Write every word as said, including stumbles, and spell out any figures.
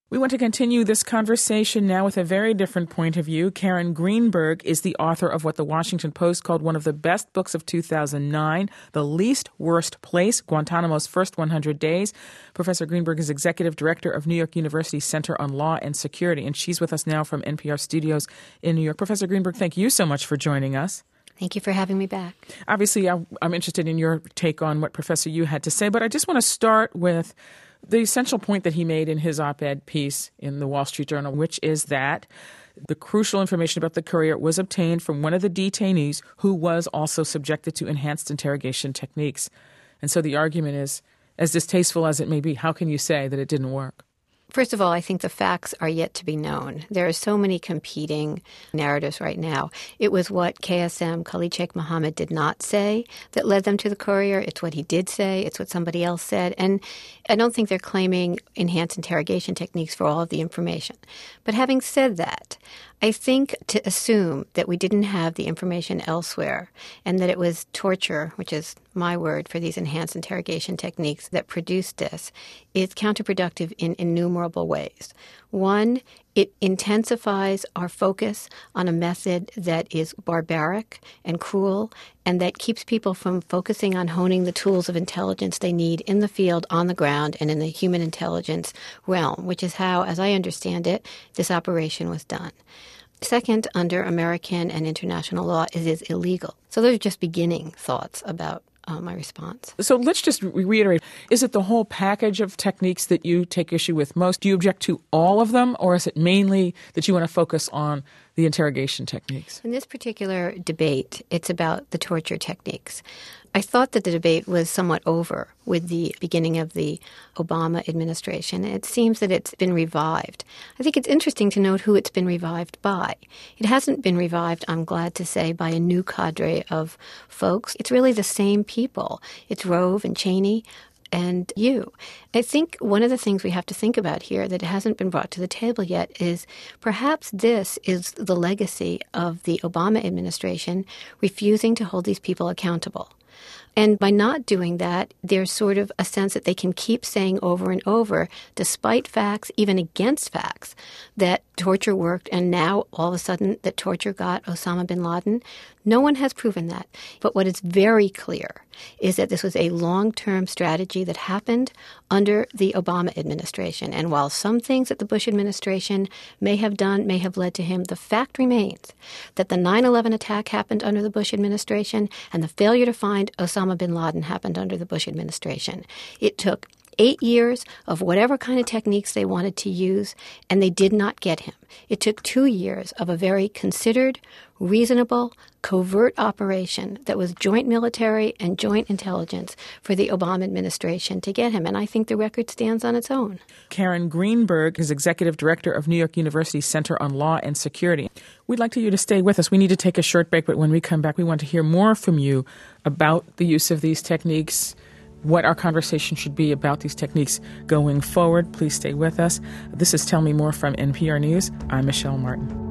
We want to continue this conversation now with a very different point of view. Karen Greenberg is the author of what the Washington Post called one of the best books of two thousand nine, The Least Worst Place, Guantanamo's First one hundred Days. Professor Greenberg is executive director of New York University's Center on Law and Security, and she's with us now from N P R studios in New York. Professor Greenberg, thank you so much for joining us. Thank you for having me back. Obviously, I'm interested in your take on what Professor Yoo had to say, but I just want to start with the essential point that he made in his op-ed piece in the Wall Street Journal, which is that the crucial information about the courier was obtained from one of the detainees who was also subjected to enhanced interrogation techniques. And so the argument is, as distasteful as it may be, how can you say that it didn't work? First of all, I think the facts are yet to be known. There are so many competing narratives right now. It was what K S M, Khalid Sheikh Mohammed, did not say that led them to the courier. It's what he did say. It's what somebody else said. And I don't think they're claiming enhanced interrogation techniques for all of the information. But having said that, I think to assume that we didn't have the information elsewhere and that it was torture, which is my word for these enhanced interrogation techniques that produced this, is counterproductive in innumerable ways. One, it intensifies our focus on a method that is barbaric and cruel and that keeps people from focusing on honing the tools of intelligence they need in the field, on the ground, and in the human intelligence realm, which is how, as I understand it, this operation was done. Second, under American and international law, it is illegal. So those are just beginning thoughts about uh, my response. So let's just reiterate. Is it the whole package of techniques that you take issue with most? Do you object to all of them, or is it mainly that you want to focus on the interrogation techniques? In this particular debate, it's about the torture techniques. I thought that the debate was somewhat over with the beginning of the Obama administration. It seems that it's been revived. I think it's interesting to note who it's been revived by. It hasn't been revived, I'm glad to say, by a new cadre of folks. It's really the same people. It's Rove and Cheney and you. I think one of the things we have to think about here that hasn't been brought to the table yet is perhaps this is the legacy of the Obama administration refusing to hold these people accountable. And by not doing that, there's sort of a sense that they can keep saying over and over, despite facts, even against facts, that torture worked, and now all of a sudden that torture got Osama bin Laden. No one has proven that. But what is very clear is that this was a long-term strategy that happened under the Obama administration. And while some things that the Bush administration may have done may have led to him, the fact remains that the nine eleven attack happened under the Bush administration and the failure to find Osama bin Laden happened under the Bush administration. It took eight years of whatever kind of techniques they wanted to use, and they did not get him. It took two years of a very considered, reasonable, covert operation that was joint military and joint intelligence for the Obama administration to get him. And I think the record stands on its own. Karen Greenberg is executive director of New York University's Center on Law and Security. We'd like you to stay with us. We need to take a short break, but when we come back, we want to hear more from you about the use of these techniques, what our conversation should be about these techniques going forward. Please stay with us. This is Tell Me More from N P R News. I'm Michelle Martin.